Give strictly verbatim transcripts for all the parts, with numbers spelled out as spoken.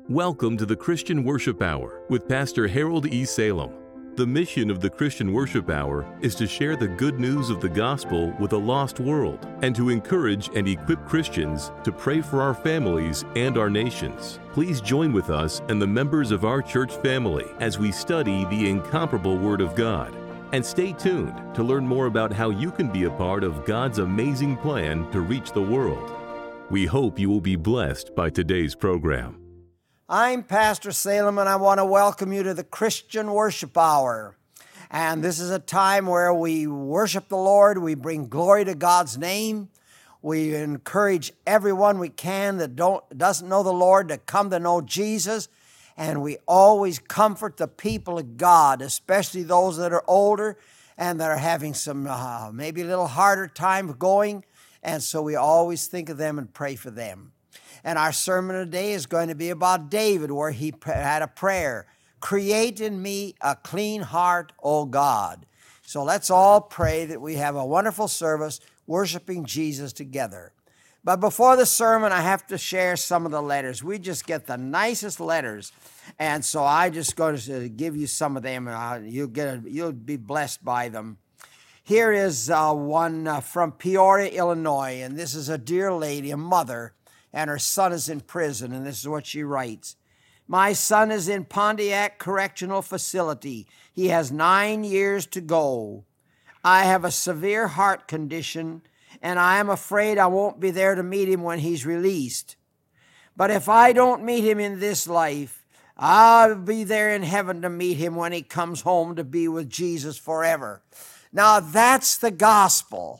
Welcome to the Christian Worship Hour with Pastor Harold E. Salem. The mission of the Christian Worship Hour is to share the good news of the gospel with a lost world and to encourage and equip Christians to pray for our families and our nations. Please join with us and the members of our church family as we study the incomparable Word of God. And stay tuned to learn more about how you can be a part of God's amazing plan to reach the world. We hope you will be blessed by today's program. I'm Pastor Salem, and I want to welcome you to the Christian Worship Hour. And this is a time where we worship the Lord, we bring glory to God's name, we encourage everyone we can that don't doesn't know the Lord to come to know Jesus, and we always comfort the people of God, especially those that are older and that are having some uh, maybe a little harder time going, and so we always think of them and pray for them. And our sermon today is going to be about David, where he had a prayer, "Create in me a clean heart, O God." So let's all pray that we have a wonderful service worshiping Jesus together. But before the sermon, I have to share some of the letters. We just get the nicest letters, and so I just going to give you some of them, and you'll get a, you'll be blessed by them. Here is uh, one uh, from Peoria, Illinois, and this is a dear lady, a mother, and her son is in prison, and this is what she writes. "My son is in Pontiac Correctional Facility. He has nine years to go. I have a severe heart condition, and I am afraid I won't be there to meet him when he's released. But if I don't meet him in this life, I'll be there in heaven to meet him when he comes home to be with Jesus forever." Now that's the gospel.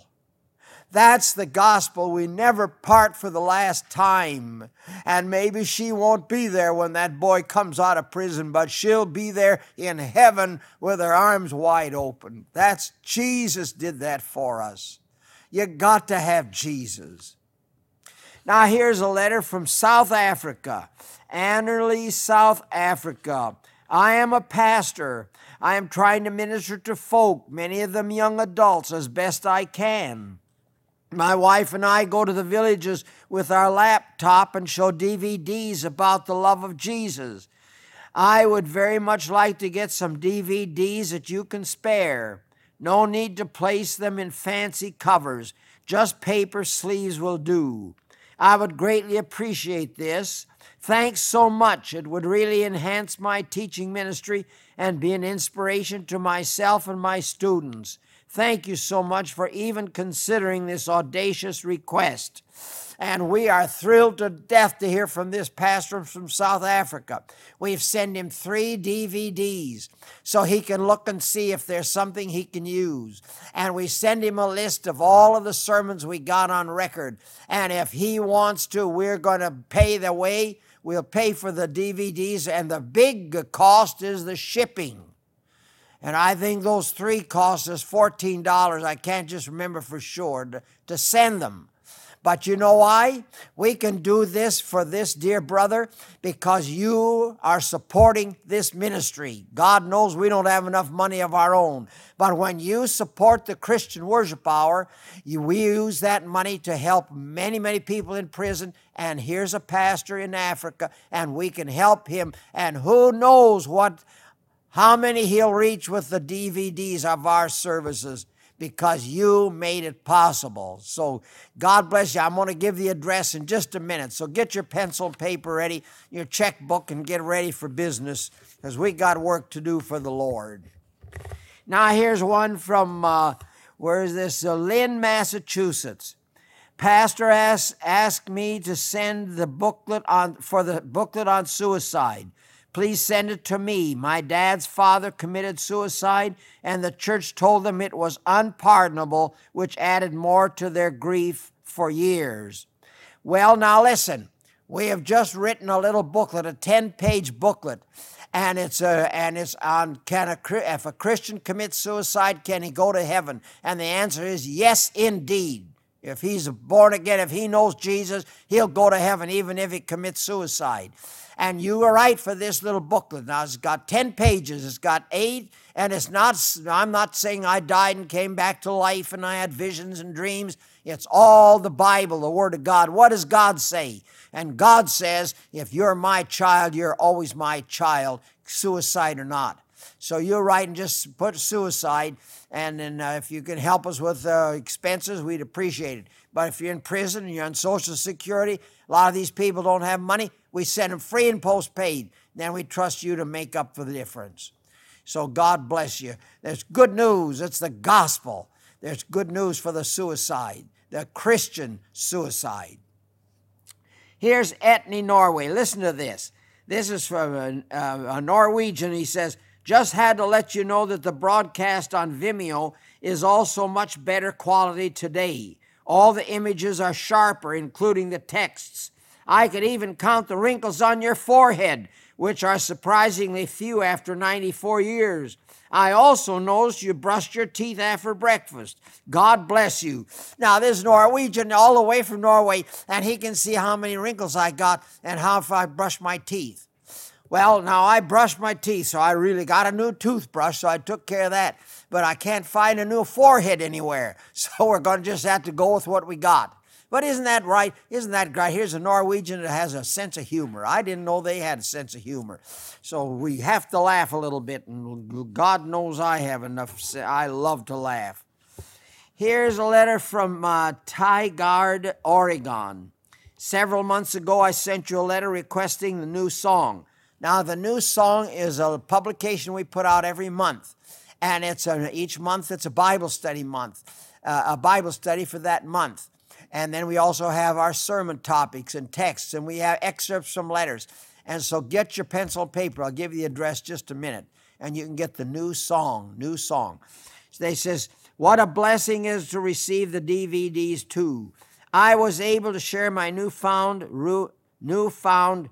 That's the gospel. We never part for the last time. And maybe she won't be there when that boy comes out of prison, but she'll be there in heaven with her arms wide open. That's Jesus did that for us. You got to have Jesus. Now here's a letter from South Africa, Annerley, South Africa. "I am a pastor. I am trying to minister to folk, many of them young adults, as best I can. My wife and I go to the villages with our laptop and show D V Ds about the love of Jesus. I would very much like to get some D V Ds that you can spare. No need to place them in fancy covers. Just paper sleeves will do. I would greatly appreciate this. Thanks so much. It would really enhance my teaching ministry and be an inspiration to myself and my students. Thank you so much for even considering this audacious request." And we are thrilled to death to hear from this pastor from South Africa. We've sent him three D V Ds so he can look and see if there's something he can use. And we send him a list of all of the sermons we got on record. And if he wants to, we're going to pay the way. We'll pay for the D V Ds, and the big cost is the shipping. And I think those three cost us fourteen dollars. I can't just remember for sure to, to send them. But you know why? We can do this for this dear brother because you are supporting this ministry. God knows we don't have enough money of our own. But when you support the Christian Worship Hour, you, we use that money to help many, many people in prison. And here's a pastor in Africa, and we can help him. And who knows what how many he'll reach with the D V Ds of our services, because you made it possible. So God bless you. I'm going to give the address in just a minute. So get your pencil and paper ready, your checkbook, and get ready for business, because we got work to do for the Lord. Now here's one from, uh, where is this? Uh, Lynn, Massachusetts. "Pastor asked, asked me to send the booklet on for the booklet on suicide. Please send it to me. My dad's father committed suicide, and the church told them it was unpardonable, which added more to their grief for years." Well, now listen. We have just written a little booklet, a ten-page booklet, and it's a, and it's on can a if a Christian commits suicide, can he go to heaven? And the answer is yes, indeed. If he's born again, if he knows Jesus, he'll go to heaven even if he commits suicide. And you are right for this little booklet. Now, it's got ten pages. It's got eight, and it's not, I'm not saying I died and came back to life and I had visions and dreams. It's all the Bible, the Word of God. What does God say? And God says, if you're my child, you're always my child, suicide or not. So you're right, and just put suicide, and then uh, if you can help us with uh, expenses, we'd appreciate it. But if you're in prison and you're on Social Security, a lot of these people don't have money, we send them free and postpaid. Then we trust you to make up for the difference. So God bless you. There's good news. It's the gospel. There's good news for the suicide, the Christian suicide. Here's Etne, Norway. Listen to this. This is from a, a Norwegian. He says, just had to let you know that the broadcast on Vimeo is also much better quality today. All the images are sharper, including the texts. I could even count the wrinkles on your forehead, which are surprisingly few after ninety-four years. I also noticed you brushed your teeth after breakfast. God bless you. Now, this Norwegian all the way from Norway, and he can see how many wrinkles I got and how if I brush my teeth. Well, now I brushed my teeth, so I really got a new toothbrush, so I took care of that. But I can't find a new forehead anywhere, so we're going to just have to go with what we got. But isn't that right? Isn't that great? Here's a Norwegian that has a sense of humor. I didn't know they had a sense of humor. So we have to laugh a little bit, and God knows I have enough. I love to laugh. Here's a letter from uh, Tigard, Oregon. Several months ago, I sent you a letter requesting the new song. Now, the new song is a publication we put out every month, and it's a, each month it's a Bible study month, uh, a Bible study for that month. And then we also have our sermon topics and texts, and we have excerpts from letters. And so get your pencil and paper. I'll give you the address just a minute, and you can get the new song, new song. So they says, what a blessing is to receive the D V Ds too. I was able to share my newfound, ru- newfound,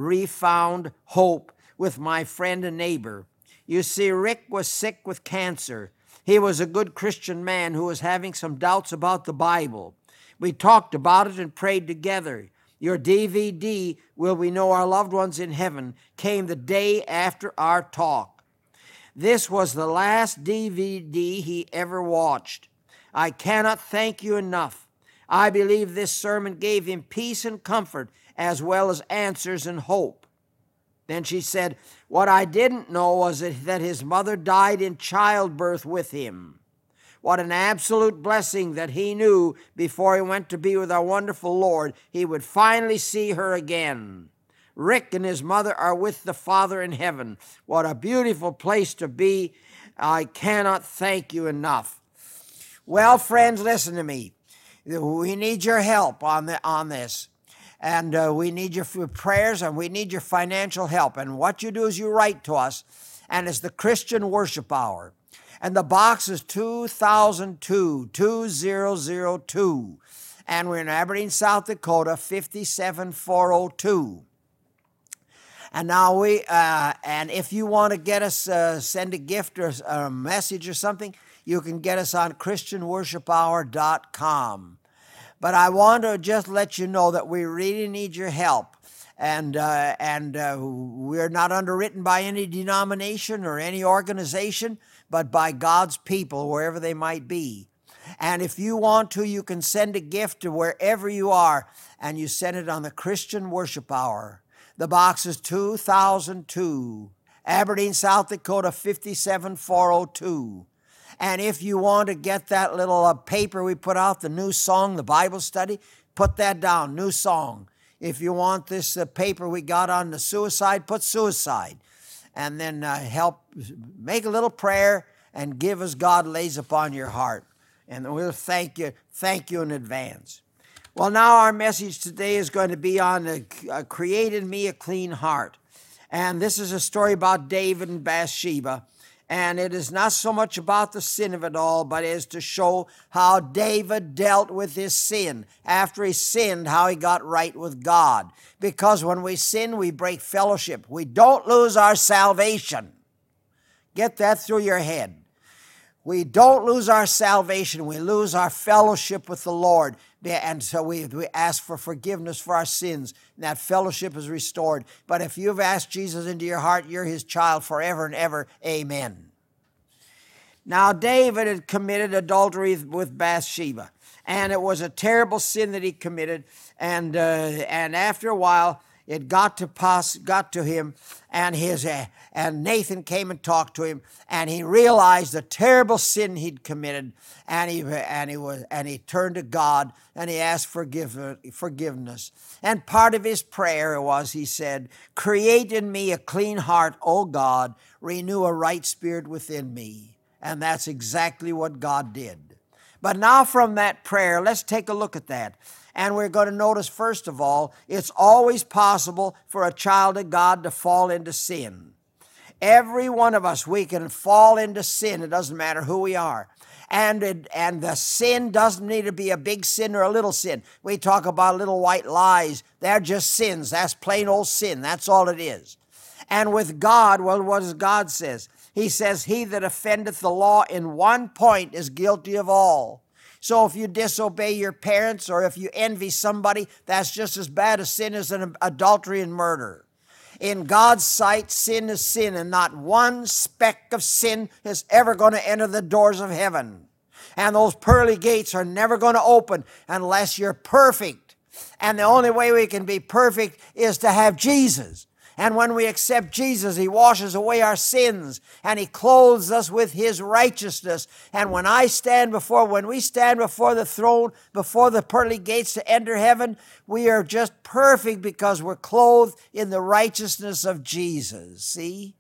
refound hope with my friend and neighbor. You see, Rick was sick with cancer. He was a good Christian man who was having some doubts about the Bible. We talked about it and prayed together. Your D V D, Will We Know Our Loved Ones in Heaven, came the day after our talk. This was the last D V D he ever watched. I cannot thank you enough. I believe this sermon gave him peace and comfort as well as answers and hope. Then she said, what I didn't know was that his mother died in childbirth with him. What an absolute blessing that he knew before he went to be with our wonderful Lord, he would finally see her again. Rick and his mother are with the Father in heaven. What a beautiful place to be. I cannot thank you enough. Well, friends, listen to me. We need your help on the, on this. And uh, we need your prayers, and we need your financial help. And what you do is you write to us, and it's the Christian Worship Hour. And the box is two thousand two, two thousand two. And we're in Aberdeen, South Dakota, five seven four oh two. And now we, uh, and if you want to get us, uh, send a gift or a message or something, you can get us on Christian Worship Hour dot com. But I want to just let you know that we really need your help. And uh, and uh, we're not underwritten by any denomination or any organization, but by God's people, wherever they might be. And if you want to, you can send a gift to wherever you are, and you send it on the Christian Worship Hour. The box is two thousand two, Aberdeen, South Dakota, five seven four oh two. And if you want to get that little uh, paper we put out, the new song, the Bible study, put that down, new song. If you want this uh, paper we got on the suicide, put suicide. And then uh, help, make a little prayer and give as God lays upon your heart. And we'll thank you, thank you in advance. Well, now our message today is going to be on uh, uh, Create in Me a Clean Heart. And this is a story about David and Bathsheba. And it is not so much about the sin of it all, but is to show how David dealt with his sin. After he sinned, how he got right with God. Because when we sin, we break fellowship. We don't lose our salvation. Get that through your head. We don't lose our salvation. We lose our fellowship with the Lord. And so we, we ask for forgiveness for our sins. And that fellowship is restored. But if you've asked Jesus into your heart, you're his child forever and ever. Amen. Now, David had committed adultery with Bathsheba. And it was a terrible sin that he committed. And uh, and after a while, it got to pass, got to him, and his uh, and Nathan came and talked to him, and he realized the terrible sin he'd committed, and he and he was and he turned to God and he asked forgive, forgiveness. And part of his prayer was, he said, "Create in me a clean heart, O God, renew a right spirit within me." And that's exactly what God did. But now from that prayer, let's take a look at that. And we're going to notice, first of all, it's always possible for a child of God to fall into sin. Every one of us, we can fall into sin. It doesn't matter who we are. And, it, and the sin doesn't need to be a big sin or a little sin. We talk about little white lies. They're just sins. That's plain old sin. That's all it is. And with God, well, what does God says? He says, "He that offendeth the law in one point is guilty of all." So if you disobey your parents or if you envy somebody, that's just as bad a sin as an adultery and murder. In God's sight, sin is sin, and not one speck of sin is ever going to enter the doors of heaven. And those pearly gates are never going to open unless you're perfect. And the only way we can be perfect is to have Jesus. And when we accept Jesus, He washes away our sins and He clothes us with His righteousness. And when I stand before, when we stand before the throne, before the pearly gates to enter heaven, we are just perfect because we're clothed in the righteousness of Jesus. See?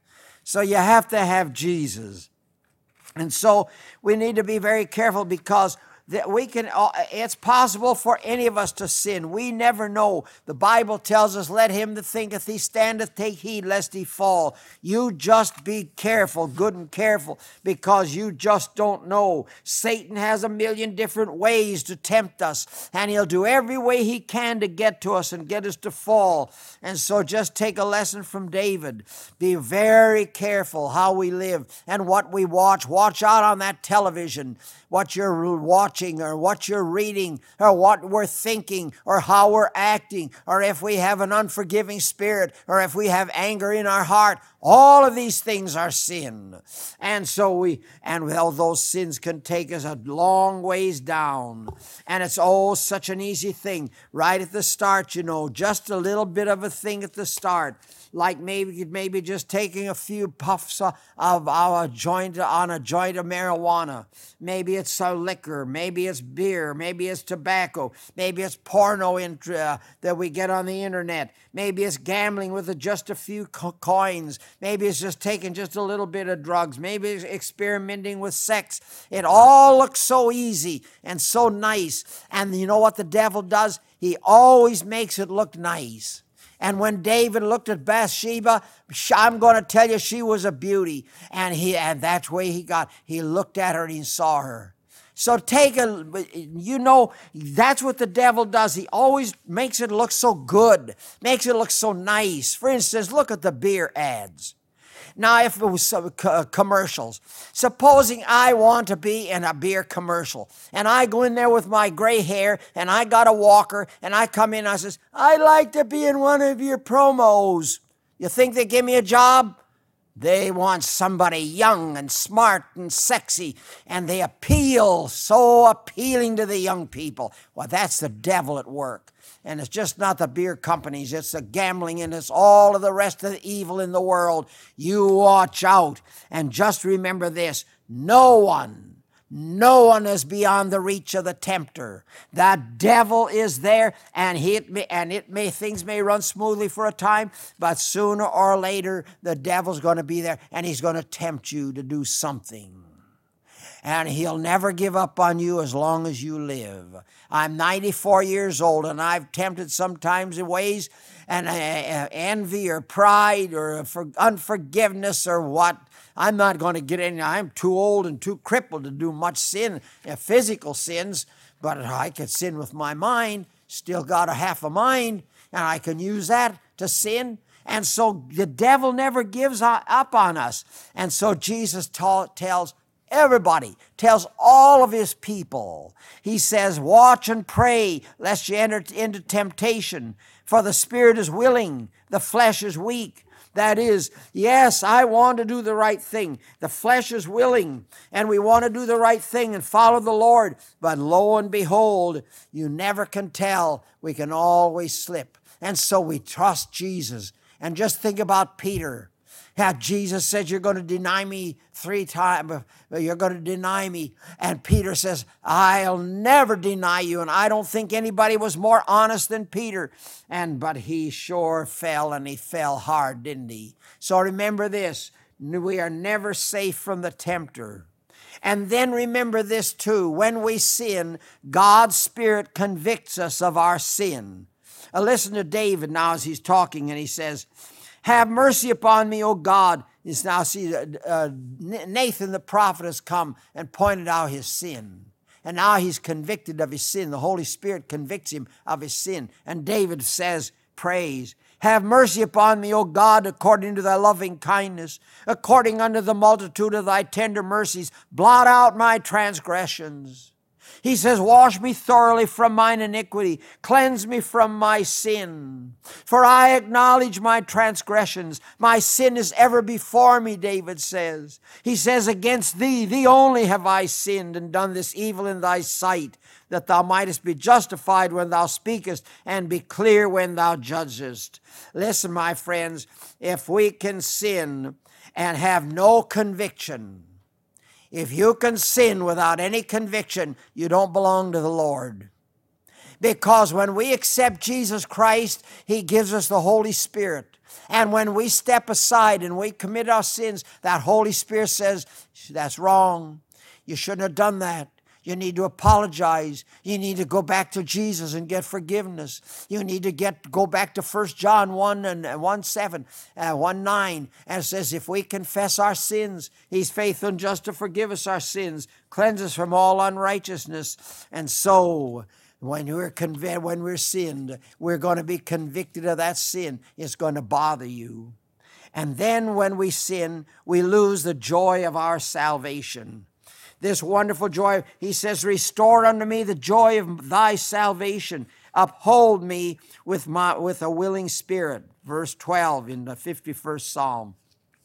So you have to have Jesus. And so we need to be very careful because that we can, it's possible for any of us to sin. We never know. The Bible tells us, "Let him that thinketh he standeth take heed lest he fall." You just be careful, good and careful, because you just don't know. Satan has a million different ways to tempt us, and he'll do every way he can to get to us and get us to fall. And so just take a lesson from David. Be very careful how we live and what we watch. Watch out on that television, what you're watching or what you're reading or what we're thinking or how we're acting, or if we have an unforgiving spirit or if we have anger in our heart. All of these things are sin. And so we, and well, those sins can take us a long ways down. And it's oh, such an easy thing. Right at the start, you know, just a little bit of a thing at the start. Like maybe maybe just taking a few puffs of, of our joint on a joint of marijuana. Maybe it's a liquor. Maybe it's beer. Maybe it's tobacco. Maybe it's porno in, uh, that we get on the internet. Maybe it's gambling with a, just a few co- coins. Maybe it's just taking just a little bit of drugs. Maybe it's experimenting with sex. It all looks so easy and so nice. And you know what the devil does? He always makes it look nice. And when David looked at Bathsheba, I'm going to tell you, she was a beauty. And he, and that's where he got, he looked at her and he saw her. So take a, you know, that's what the devil does. He always makes it look so good, makes it look so nice. For instance, look at the beer ads. Now, if it was some commercials, supposing I want to be in a beer commercial, and I go in there with my gray hair, and I got a walker, and I come in and I says, "I'd like to be in one of your promos." You think they give me a job? They want somebody young and smart and sexy, and they appeal, so appealing to the young people. Well, that's the devil at work. And it's just not the beer companies, it's the gambling, and it's all of the rest of the evil in the world. You watch out. And just remember this, no one, no one is beyond the reach of the tempter. The devil is there, and he may, and it may things may run smoothly for a time, but sooner or later the devil's going to be there, and he's going to tempt you to do something. And he'll never give up on you as long as you live. I'm ninety-four years old, and I've tempted sometimes in ways, and uh, envy or pride or for unforgiveness or what. I'm not going to get in. I'm too old and too crippled to do much sin, uh, physical sins, but I can sin with my mind, still got a half a mind, and I can use that to sin. And so the devil never gives up on us. And so Jesus ta- tells everybody, tells all of his people. He says, watch and pray lest you enter into temptation. For the spirit is willing, the flesh is weak. That is, yes, I want to do the right thing. The flesh is willing, and we want to do the right thing and follow the Lord. But lo and behold, you never can tell. We can always slip. And so we trust Jesus. And just think about Peter. How Jesus said, you're going to deny me three times. You're going to deny me. And Peter says, I'll never deny you. And I don't think anybody was more honest than Peter. And but he sure fell, and he fell hard, didn't he? So remember this. We are never safe from the tempter. And then remember this too. When we sin, God's Spirit convicts us of our sin. Now listen to David now as he's talking, and he says, have mercy upon me, O God. It's now see, uh, Nathan the prophet has come and pointed out his sin. And now he's convicted of his sin. The Holy Spirit convicts him of his sin. And David says, praise, have mercy upon me, O God, according to thy loving kindness, according unto the multitude of thy tender mercies. Blot out my transgressions. He says, wash me thoroughly from mine iniquity. Cleanse me from my sin. For I acknowledge my transgressions. My sin is ever before me, David says. He says, against thee, thee only have I sinned and done this evil in thy sight, that thou mightest be justified when thou speakest and be clear when thou judgest. Listen, my friends, if we can sin and have no conviction, if you can sin without any conviction, you don't belong to the Lord. Because when we accept Jesus Christ, He gives us the Holy Spirit. And when we step aside and we commit our sins, that Holy Spirit says, that's wrong. You shouldn't have done that. You need to apologize. You need to go back to Jesus and get forgiveness. You need to get go back to First John one and one seven, uh, one nine, and it says, if we confess our sins, He's faithful and just to forgive us our sins, cleanse us from all unrighteousness. And so, when we're conv- when we're sinned, we're going to be convicted of that sin. It's going to bother you. And then when we sin, we lose the joy of our salvation. This wonderful joy, he says, restore unto me the joy of thy salvation. Uphold me with my with a willing spirit. Verse twelve in the fifty-first Psalm.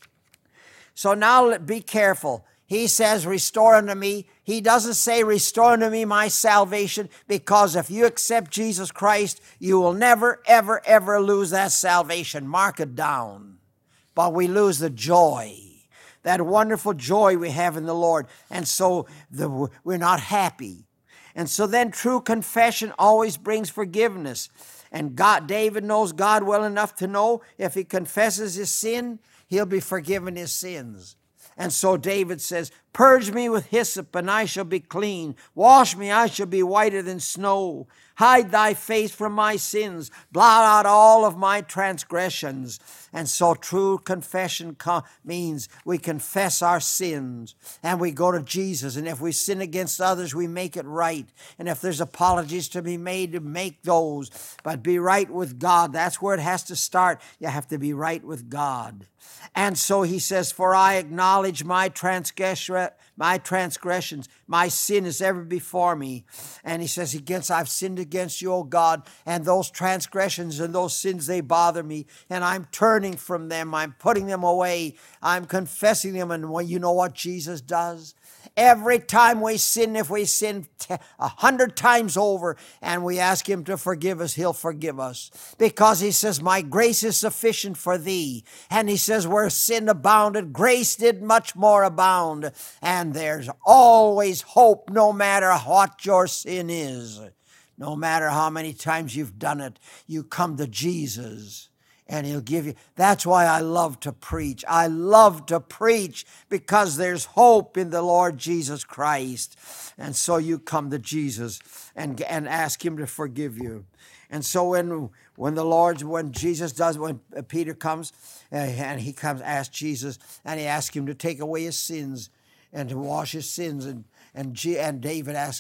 So now be careful. He says, restore unto me. He doesn't say, restore unto me my salvation, because if you accept Jesus Christ, you will never, ever, ever lose that salvation. Mark it down. But we lose the joy. That wonderful joy we have in the Lord. And so the, we're not happy. And so then true confession always brings forgiveness. And God, David knows God well enough to know if he confesses his sin, he'll be forgiven his sins. And so David says, purge me with hyssop and I shall be clean. Wash me, I shall be whiter than snow. Hide thy face from my sins. Blot out all of my transgressions. And so true confession co- means we confess our sins and we go to Jesus. And if we sin against others, we make it right. And if there's apologies to be made, to make those. But be right with God. That's where it has to start. You have to be right with God. And so he says, for I acknowledge my transgression, my transgressions, my sin is ever before me. And he says, against I've sinned against you, O God, and those transgressions and those sins, they bother me. And I'm turning from them. I'm putting them away. I'm confessing them. And well, you know what Jesus does? Every time we sin, if we sin a hundred times over and we ask Him to forgive us, He'll forgive us. Because He says, my grace is sufficient for thee. And He says, where sin abounded, grace did much more abound. And there's always hope no matter what your sin is. No matter how many times you've done it, you come to Jesus. And He'll give you. That's why I love to preach. I love to preach because there's hope in the Lord Jesus Christ. And so you come to Jesus and, and ask Him to forgive you. And so when when the Lord, when Jesus does, when Peter comes uh, and he comes, asks Jesus, and he asks Him to take away his sins and to wash his sins. And And, G- and David asked Him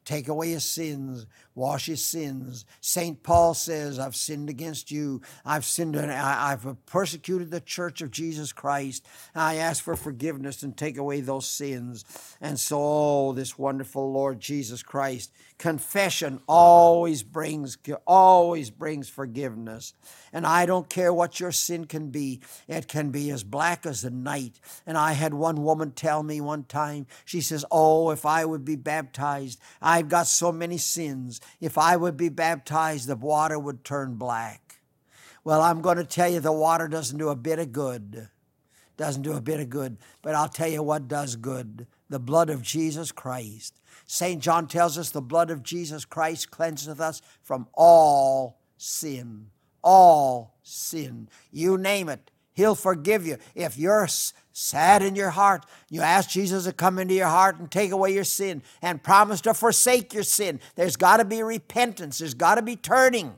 take away his sins, wash his sins. Saint Paul says, I've sinned against you. I've sinned, and I've persecuted the church of Jesus Christ. I ask for forgiveness and take away those sins. And so, oh, this wonderful Lord Jesus Christ, confession always brings, always brings forgiveness. And I don't care what your sin can be. It can be as black as the night. And I had one woman tell me one time, she says, oh, if I would be baptized, I've got so many sins. If I would be baptized, the water would turn black. Well, I'm going to tell you the water doesn't do a bit of good. Doesn't do a bit of good. But I'll tell you what does good. The blood of Jesus Christ. Saint John tells us the blood of Jesus Christ cleanseth us from all sin. All sin. You name it. He'll forgive you. If you're sad in your heart, you ask Jesus to come into your heart and take away your sin and promise to forsake your sin. There's got to be repentance. There's got to be turning.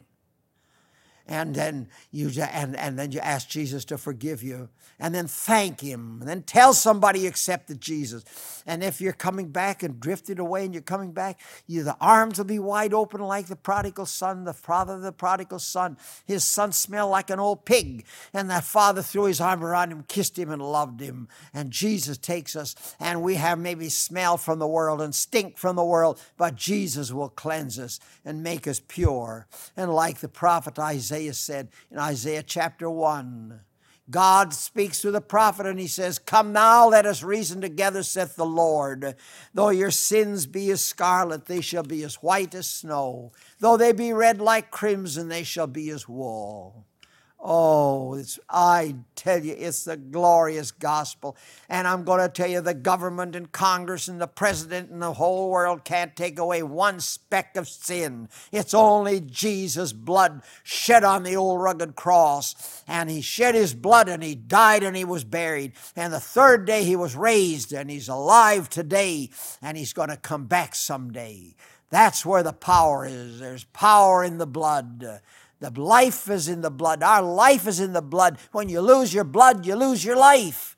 And then you and, and then you ask Jesus to forgive you. And then thank him. And then tell somebody you accepted Jesus. And if you're coming back and drifted away and you're coming back, you, the arms will be wide open like the prodigal son, the father of the prodigal son. His son smelled like an old pig. And that father threw his arm around him, kissed him, and loved him. And Jesus takes us, and we have maybe smell from the world and stink from the world, but Jesus will cleanse us and make us pure. And like the prophet Isaiah said in Isaiah chapter one, God speaks through the prophet and he says, come now, let us reason together, saith the Lord. Though your sins be as scarlet, they shall be as white as snow. Though they be red like crimson, they shall be as wool. Oh, it's, I tell you, it's the glorious gospel. And I'm going to tell you, the government and Congress and the president and the whole world can't take away one speck of sin. It's only Jesus' blood shed on the old rugged cross. And he shed his blood and he died and he was buried. And the third day he was raised and he's alive today. And he's going to come back someday. That's where the power is. There's power in the blood. The life is in the blood. Our life is in the blood. When you lose your blood, you lose your life.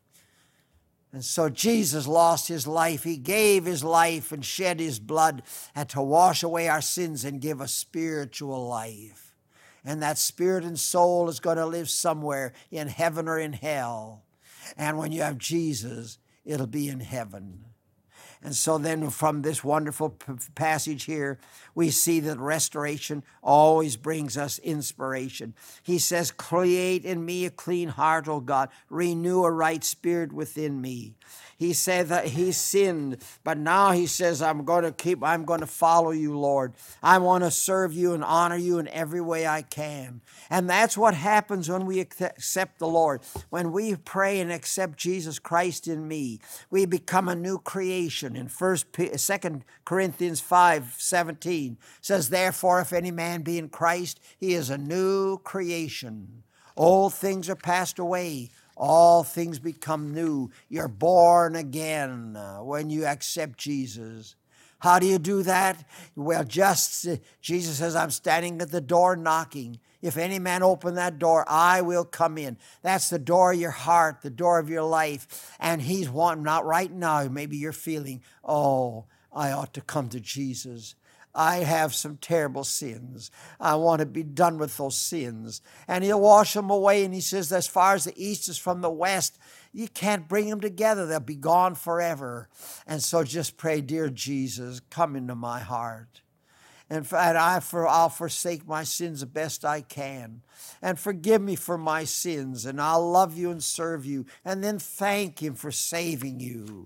And so Jesus lost his life. He gave his life and shed his blood and to wash away our sins and give us spiritual life. And that spirit and soul is going to live somewhere in heaven or in hell. And when you have Jesus, it'll be in heaven. And so then from this wonderful p- passage here, we see that restoration always brings us inspiration. He says, create in me a clean heart, O God. Renew a right spirit within me. He said that he sinned, but now he says, I'm going to keep, I'm going to follow you, Lord. I want to serve you and honor you in every way I can. And that's what happens when we accept the Lord. When we pray and accept Jesus Christ in me, we become a new creation. In First, Second Corinthians five seventeen says, therefore, if any man be in Christ, he is a new creation. Old things are passed away. All things become new. You're born again when you accept Jesus. How do you do that? Well, just, Jesus says, I'm standing at the door knocking. If any man open that door, I will come in. That's the door of your heart, the door of your life. And he's wanting, not right now, maybe you're feeling, oh, I ought to come to Jesus. I have some terrible sins. I want to be done with those sins. And he'll wash them away. And he says, as far as the east is from the west, you can't bring them together. They'll be gone forever. And so just pray, dear Jesus, come into my heart. And I, for, I'll forsake my sins the best I can. And forgive me for my sins. And I'll love you and serve you. And then thank him for saving you.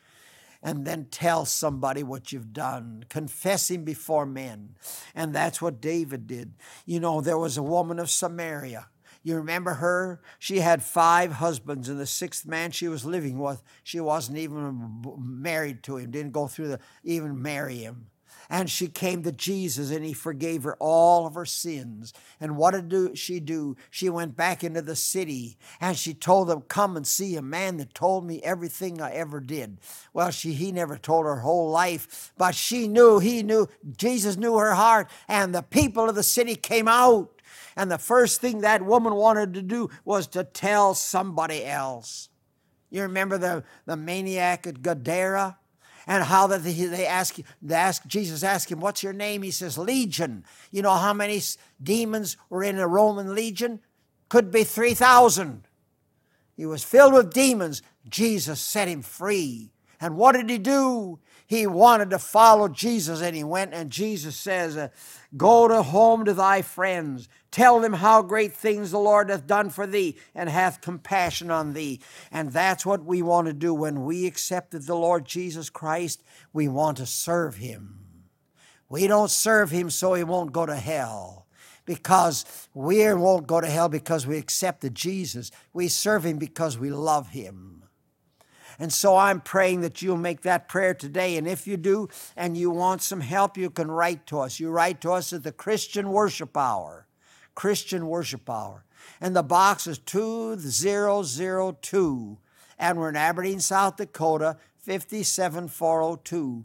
And then tell somebody what you've done. Confess him before men. And that's what David did. You know, there was a woman of Samaria. You remember her? She had five husbands, and the sixth man she was living with, she wasn't even married to him, didn't go through the, even marry him. And she came to Jesus, and he forgave her all of her sins. And what did she do? She went back into the city, and she told them, come and see a man that told me everything I ever did. Well, she he never told her whole life, but she knew, he knew, Jesus knew her heart, and the people of the city came out. And the first thing that woman wanted to do was to tell somebody else. You remember the, the maniac at Gadara? And how that they, they ask, they ask, Jesus asked him, what's your name? He says, Legion. You know how many demons were in a Roman legion? Could be three thousand. He was filled with demons. Jesus set him free. And what did he do? He wanted to follow Jesus, and he went, and Jesus says, uh, go to home to thy friends. Tell them how great things the Lord hath done for thee, and hath compassion on thee. And that's what we want to do when we accepted the Lord Jesus Christ. We want to serve him. We don't serve him so he won't go to hell, because we won't go to hell because we accepted Jesus. We serve him because we love him. And so I'm praying that you'll make that prayer today. And if you do and you want some help, you can write to us. You write to us at the Christian Worship Hour. Christian Worship Hour. And the box is two zero zero two. And we're in Aberdeen, South Dakota, five seven four oh two.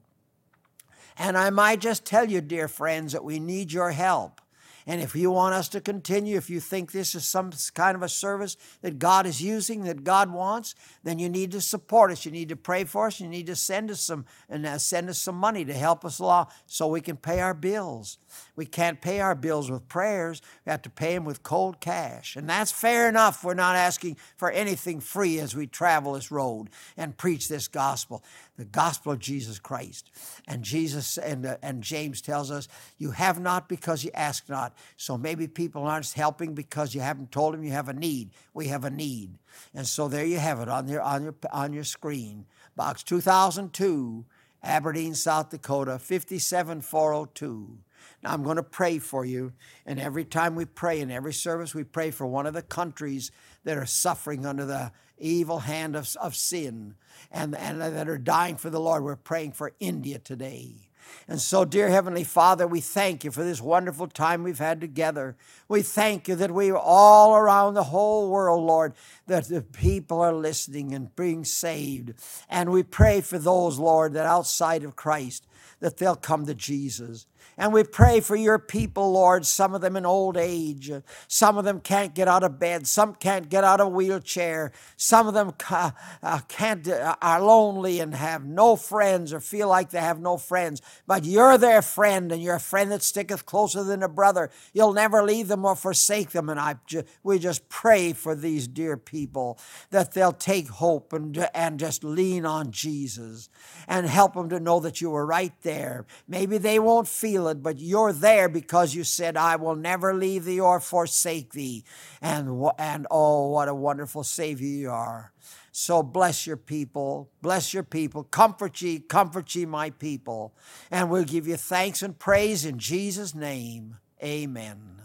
And I might just tell you, dear friends, that we need your help. And if you want us to continue, if you think this is some kind of a service that God is using, that God wants, then you need to support us. You need to pray for us. You need to send us some and uh, send us some money to help us along so we can pay our bills. We can't pay our bills with prayers. We have to pay them with cold cash. And that's fair enough. We're not asking for anything free as we travel this road and preach this gospel, the gospel of Jesus Christ. And Jesus and, uh, and James tells us, you have not because you ask not. So maybe people aren't helping because you haven't told them you have a need. We have a need. And so there you have it on your, on your, on your screen. Box two thousand two, Aberdeen, South Dakota, five seven four oh two. Now I'm going to pray for you. And every time we pray, in every service, we pray for one of the countries that are suffering under the evil hand of, of sin and, and that are dying for the Lord. We're praying for India today. And so, dear Heavenly Father, we thank you for this wonderful time we've had together. We thank you that we are all around the whole world, Lord, that the people are listening and being saved. And we pray for those, Lord, that outside of Christ, that they'll come to Jesus. And we pray for your people, Lord, some of them in old age. Some of them can't get out of bed. Some can't get out of a wheelchair. Some of them can't, are lonely and have no friends or feel like they have no friends. But you're their friend, and you're a friend that sticketh closer than a brother. You'll never leave them or forsake them. And I, we just pray for these dear people that they'll take hope and, and just lean on Jesus and help them to know that you were right there. Maybe they won't feel it, but you're there because you said, I will never leave thee or forsake thee. And, and oh, what a wonderful Savior you are. So bless your people, bless your people, comfort ye, comfort ye my people. And we'll give you thanks and praise in Jesus' name. Amen.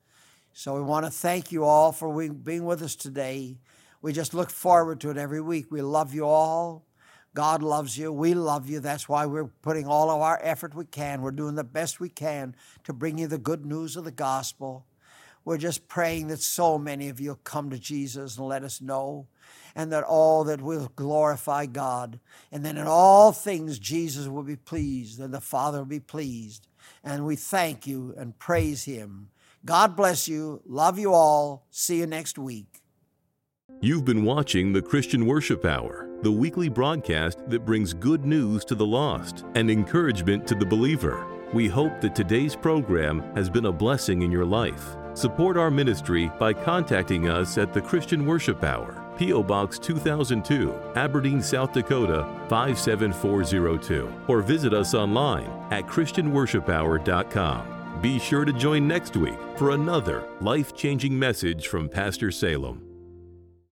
So we want to thank you all for being with us today. We just look forward to it every week. We love you all. God loves you. We love you. That's why we're putting all of our effort we can. We're doing the best we can to bring you the good news of the gospel. We're just praying that so many of you come to Jesus and let us know, and that all that will glorify God. And then in all things, Jesus will be pleased, and the Father will be pleased. And we thank you and praise him. God bless you. Love you all. See you next week. You've been watching the Christian Worship Hour, the weekly broadcast that brings good news to the lost and encouragement to the believer. We hope that today's program has been a blessing in your life. Support our ministry by contacting us at the Christian Worship Hour, P O Box two thousand two, Aberdeen, South Dakota, five seven four oh two, or visit us online at christian worship hour dot com. Be sure to join next week for another life-changing message from Pastor Salem.